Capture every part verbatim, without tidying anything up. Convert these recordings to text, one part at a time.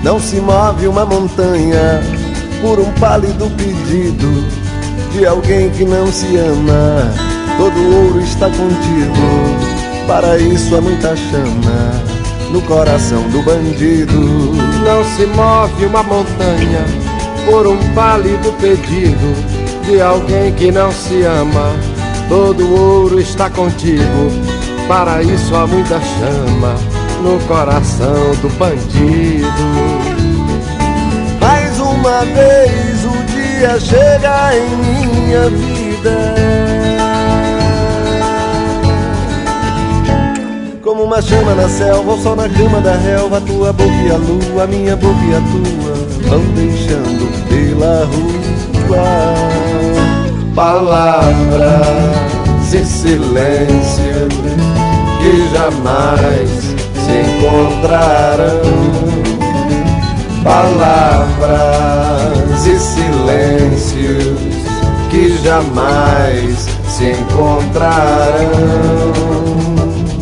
Não se move uma montanha por um pálido pedido de alguém que não se ama. Todo ouro está contigo, para isso há muita chama no coração do bandido. Não se move uma montanha por um pálido pedido de alguém que não se ama. Todo ouro está contigo, para isso há muita chama no coração do bandido. Mais uma vez o dia chega em minha vida, como uma chama na selva, o sol na cama da relva. A tua boca e a lua, a minha boca e a tua vão deixando pela rua palavras e silêncio que jamais se encontrarão. Palavras e silêncios que jamais se encontrarão.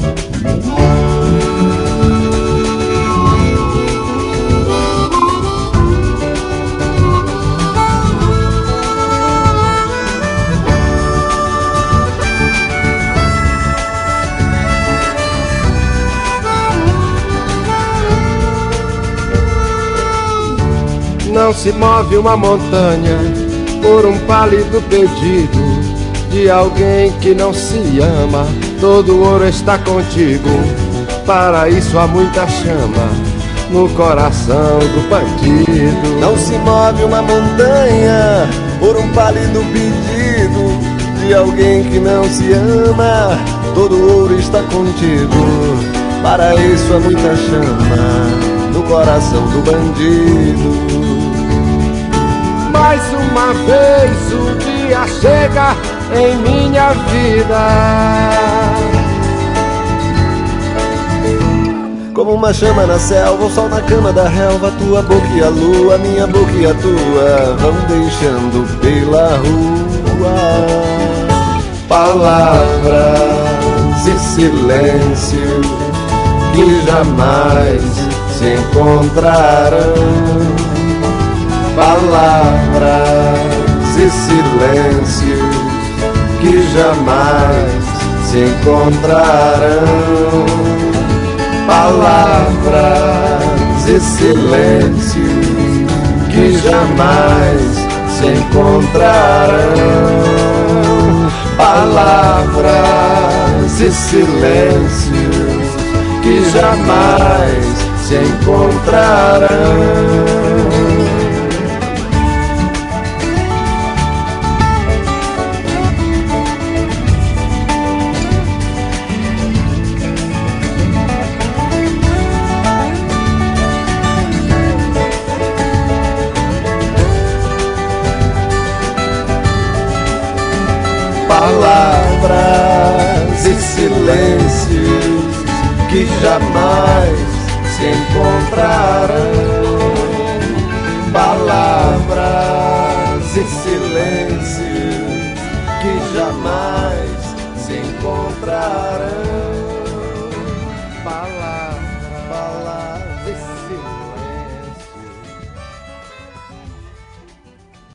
Não se move uma montanha por um pálido pedido de alguém que não se ama. Todo ouro está contigo, para isso há muita chama no coração do bandido. Não se move uma montanha por um pálido pedido de alguém que não se ama. Todo ouro está contigo, para isso há muita chama no coração do bandido. Mais uma vez o dia chega em minha vida, como uma chama na selva, o sol na cama da relva. A tua boca e a lua, a minha boca e a tua vão deixando pela rua palavras e silêncio que jamais se encontrarão. Palavras e silêncios que jamais se encontrarão. Palavras e silêncios que jamais se encontrarão. Palavras e silêncios que jamais se encontrarão. Palavras e silêncios que jamais se encontrarão. Palavras e silêncios que jamais se encontrarão.